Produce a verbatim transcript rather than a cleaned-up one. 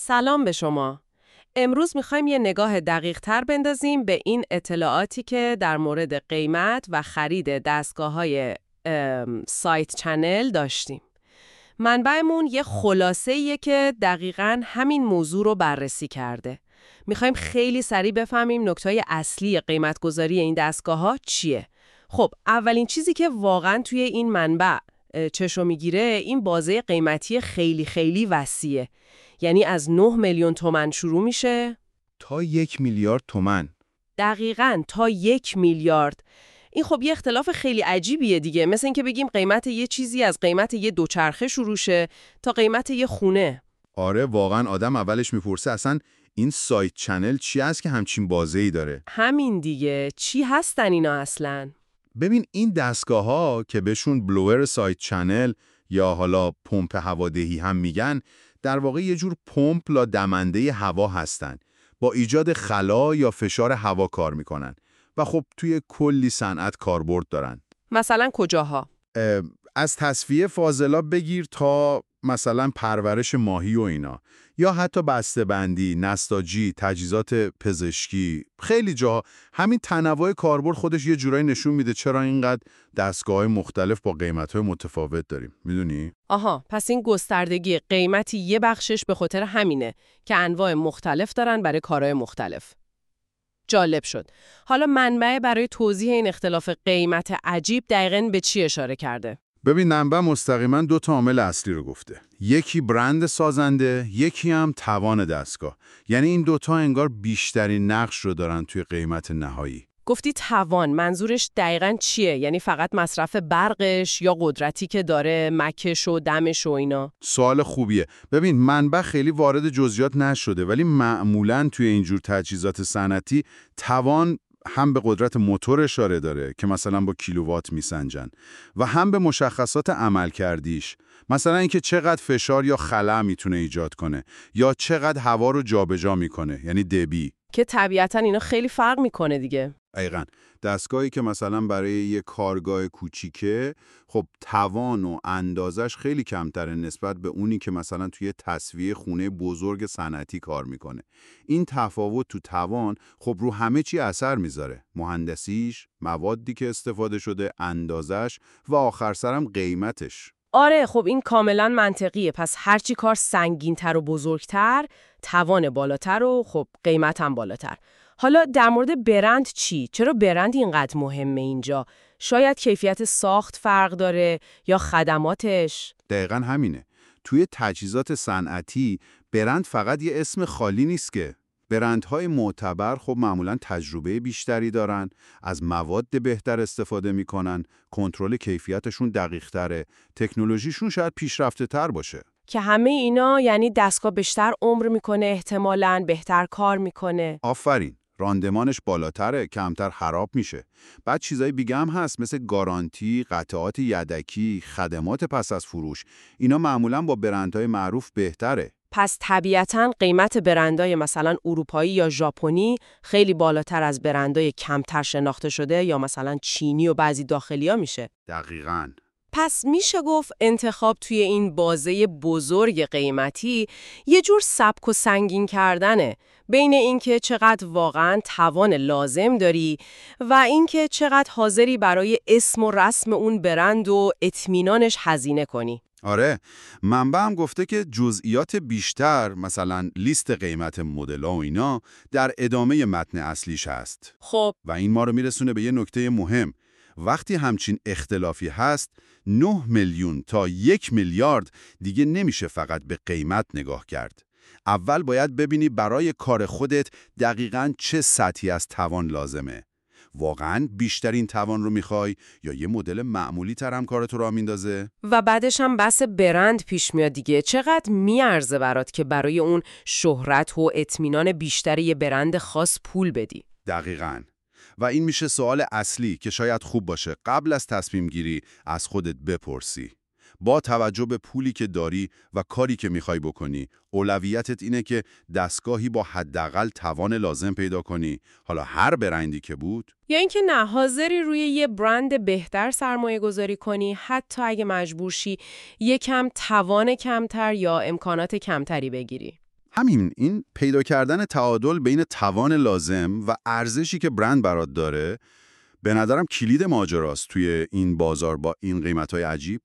سلام به شما. امروز میخوایم یه نگاه دقیق تر بندازیم به این اطلاعاتی که در مورد قیمت و خرید دستگاه‌های سایت چنل داشتیم. منبعمون یه خلاصه‌ایه که دقیقاً همین موضوع رو بررسی کرده. میخوایم خیلی سریع بفهمیم نکته‌های اصلی قیمت‌گذاری این دستگاه‌ها چیه. خب اولین چیزی که واقعاً توی این منبع چشو میگیره این بازه قیمتی خیلی خیلی وسیعه. یعنی از نه میلیون تومان شروع میشه تا یک میلیارد تومان. دقیقاً تا یک میلیارد. این خب یه اختلاف خیلی عجیبیه دیگه، مثل این که بگیم قیمت یه چیزی از قیمت یه دوچرخه شروع شه تا قیمت یه خونه. آره واقعا آدم اولش میپرسه اصلا این سایت چنل چی است که همچین بازه‌ای داره؟ همین دیگه، چی هستن اینا اصلاً؟ ببین این دستگاه ها که بهشون بلوور سایت چنل یا حالا پمپ هوادهی هم میگن، در واقع یه جور پمپ لا دمنده هوا هستن. با ایجاد خلا یا فشار هوا کار میکنن و خب توی کلی صنعت کاربرد دارن. مثلا کجاها؟ از تصفیه فاضلاب بگیر تا مثلا پرورش ماهی و اینا، یا حتی بسته‌بندی، نساجی، تجهیزات پزشکی. خیلی جاها همین تنوع کاربرد خودش یه جورایی نشون میده چرا اینقدر دستگاه‌های مختلف با قیمت‌های متفاوت داریم. میدونی؟ آها، پس این گستردگی قیمتی یه بخشش به خاطر همینه که انواع مختلف دارن برای کارهای مختلف. جالب شد. حالا منبع برای توضیح این اختلاف قیمت عجیب دقیقاً به چی اشاره کرده؟ ببین منبع مستقیما دو تا عامل اصلی رو گفته. یکی برند سازنده، یکی هم توان دستگاه. یعنی این دوتا انگار بیشترین نقش رو دارن توی قیمت نهایی. گفتی توان، منظورش دقیقاً چیه؟ یعنی فقط مصرف برقش یا قدرتی که داره، مکش و دمش و اینا؟ سوال خوبیه. ببین منبع خیلی وارد جزئیات نشده، ولی معمولاً توی اینجور تجهیزات صنعتی توان هم به قدرت موتور اشاره داره که مثلا با کیلووات میسنجن و هم به مشخصات عملکردیش، مثلا اینکه چقدر فشار یا خلا میتونه ایجاد کنه یا چقدر هوا رو جابجا میکنه، یعنی دبی. که طبیعتاً اینا خیلی فرق میکنه دیگه. دقیقاً. دستگاهی که مثلا برای یه کارگاه کوچیکه، خب توان و اندازش خیلی کمتره نسبت به اونی که مثلا توی تسویه خونه بزرگ صنعتی کار میکنه. این تفاوت تو توان خب رو همه چی اثر میذاره. مهندسیش، موادی که استفاده شده، اندازش و آخر سرم قیمتش. آره خب این کاملا منطقیه. پس هرچی کار سنگین‌تر و بزرگتر، توان بالاتر و خب قیمت هم بالاتر. حالا در مورد برند چی؟ چرا برند اینقدر مهمه اینجا؟ شاید کیفیت ساخت فرق داره یا خدماتش؟ دقیقاً همینه. توی تجهیزات صنعتی برند فقط یه اسم خالی نیست که. برندهای معتبر خب معمولاً تجربه بیشتری دارن، از مواد بهتر استفاده میکنن، کنترل کیفیتشون دقیق‌تره، تکنولوژیشون شاید پیشرفته تر باشه. که همه اینا یعنی دستگاه بیشتر عمر میکنه، احتمالاً بهتر کار میکنه. آفرین. راندمانش بالاتره، کمتر خراب میشه. بعد چیزای دیگه هم هست مثل گارانتی، قطعات یدکی، خدمات پس از فروش. اینا معمولاً با برندهای معروف بهتره. پس طبیعتاً قیمت برندهای مثلا اروپایی یا ژاپنی خیلی بالاتر از برندهای کمتر شناخته شده یا مثلا چینی و بعضی داخلی‌ها میشه. دقیقاً. پس میشه گفت انتخاب توی این بازه بزرگ قیمتی یه جور سبک و سنگین کردنه بین اینکه چقدر واقعاً توان لازم داری و اینکه چقدر حاضری برای اسم و رسم اون برند و اطمینانش هزینه کنی. آره، منبع هم گفته که جزئیات بیشتر، مثلا لیست قیمت مدل‌ها و اینا، در ادامه متن اصلیش هست. خب و این ما رو میرسونه به یه نکته مهم. وقتی همچین اختلافی هست، نه میلیون تا یک میلیارد دیگه نمیشه فقط به قیمت نگاه کرد. اول باید ببینی برای کار خودت دقیقاً چه سطحی از توان لازمه. واقعاً بیشترین توان رو میخوای یا یه مدل معمولی تر هم کارتو راه میندازه؟ و بعدش هم بحث برند پیش میاد دیگه. چقدر میارزه برات که برای اون شهرت و اطمینان بیشتر یه برند خاص پول بدی؟ دقیقاً. و این میشه سوال اصلی که شاید خوب باشه قبل از تصمیم گیری از خودت بپرسی. با توجه به پولی که داری و کاری که میخوای بکنی، اولویتت اینه که دستگاهی با حداقل توان لازم پیدا کنی، حالا هر برندی که بود، یا اینکه نه، حاضری روی یه برند بهتر سرمایه گذاری کنی حتی اگه مجبور شی یکم توان کمتر یا امکانات کمتری بگیری. همین، این پیدا کردن تعادل بین توان لازم و ارزشی که برند برات داره به نظرم کلید ماجراست توی این بازار با این قیمت‌های عجیب.